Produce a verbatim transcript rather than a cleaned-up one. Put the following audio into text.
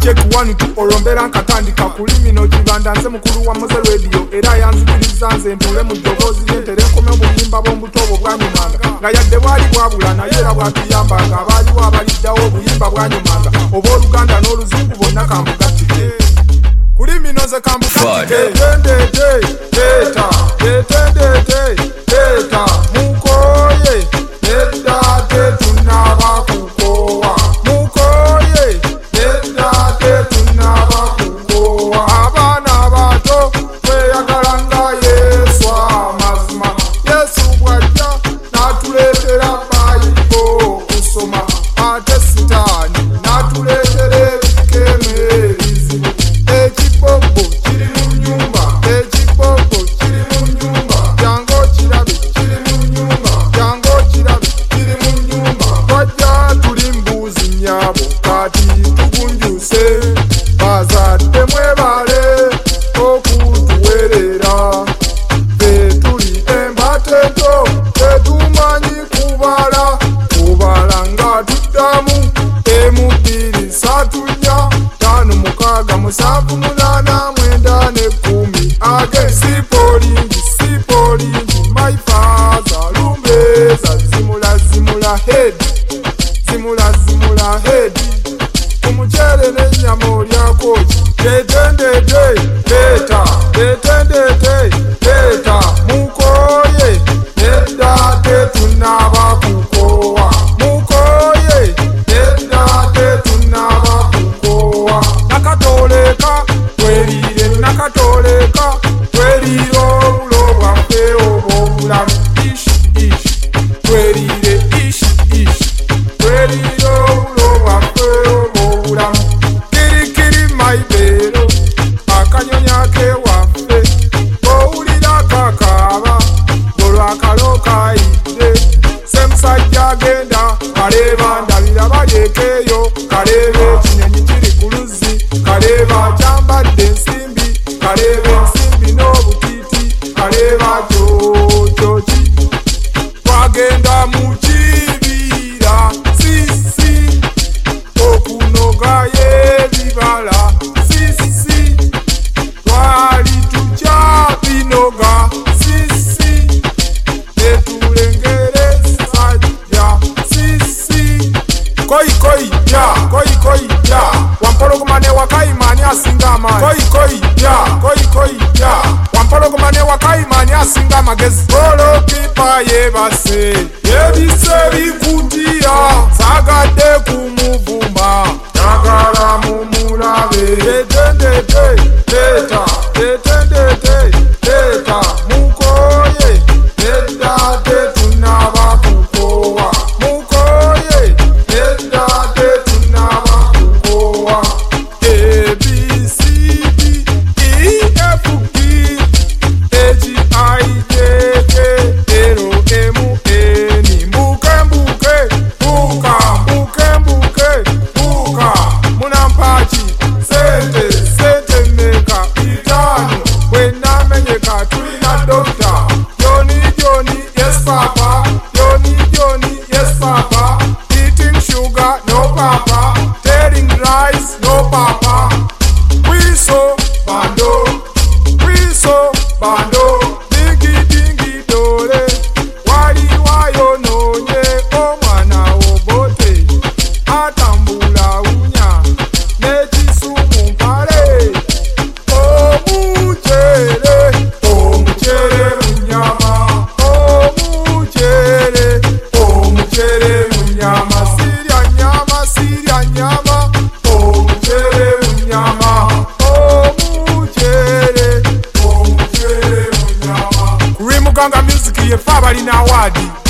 check one two olombera nkatandika kulimino kibanda nze mukulu wa Moze Radio era yanzikiriza nze ntule mu ddoboozi lyentere nkome obuyimba bw'omutobo bwanyumanga nga yadde bwali bwabula naye era bwatuyambanga abaaliwo abaliddawo obuyimba bwanyumanga oba Oluganda n'Oluzungu bonna kambugattike kulimino ze kambugattike tendete teta tendete teta mukoye teta tetunaba kukowa mukoye teta tetunaba kukowa abana bato tweyagalanga Yesu amazima Yesu bwajja natuleetera Bayibuli kusoma ate Sitaani natuleetera ebikeme ebizibu ekibobo kiri mu nnyumba ekibobo kiri mu nnyumba jango kirabe kiri mu nnyumba jango kirabe kiri mu nnyumba twajja tuli mbuzi nnyabo kati tugunjuse bazadde mwebale okutuweerera ffe tuli embateto tetumanyi kubala kubala nga tuddamu emu bbiri satu nnya ttaano mukaaga musanvu munaana mwenda n'ekkumi age sipolingi sipolingi my father lumbeza zimula zimula head zimula zimula head omukyere n'ennyama olyako ki tetendete teta tetendete teta mukoye nedda tetunaba kukowa mukoye nedda tetunaba kukowa nakatoleka tweriire nakatoleka tweriire obulo bwaffe obw'obulamu ish ish tweriire ish ish tweriire obulo bwaffe obw'obulamu kirikiri mayibeero akanyonyi akewaffe owulira kakaaba olwakalo kayidde semusajja agenda kaleeba ndabira balyekeeyo kaleeba ekinyonyi kiri ku luzzi kaleeba kyambadde ensimbi kaleeba ensimbi n'obutiiti kaleeba kyokyoki twagenda mu kibira sisi okunogayo ebibala sisi twali tukyabinoga sisi netulengere sajja sisi koi koi ya koi koi ya wampologoma ne wakayimani asinga amaanyi koi koi ya koi koi ya wampologoma ne wakayimani asinga amagezi olokipa yebase yebise bikutiya sagadde kumuvuma nagala mumulabe tetendete teta tetendete teta mukoye nedda tetunaba kukowa mukoye nedda tetunaba kukowa A B C D E F G H I J K L M N mbuke mbuke buka mbuke mbuke buka munampachi sente sente meka itano wenamenyeka tulina dokta Joni Joni yes papa Joni Joni yes papa eating sugar no papa telling rice no papa wiso bando wiso bando dingi dingi dole wali wayo nonye omwana obote atambula unya n'ekisumu mpale omukyere omukyere mu nnyama omukyere omukyere mu nnyama sirya nnyama sirya nnyama omukyere mu nnyama omukyere omukyere mu nnyama kurimuganga music yefe abalina awaadi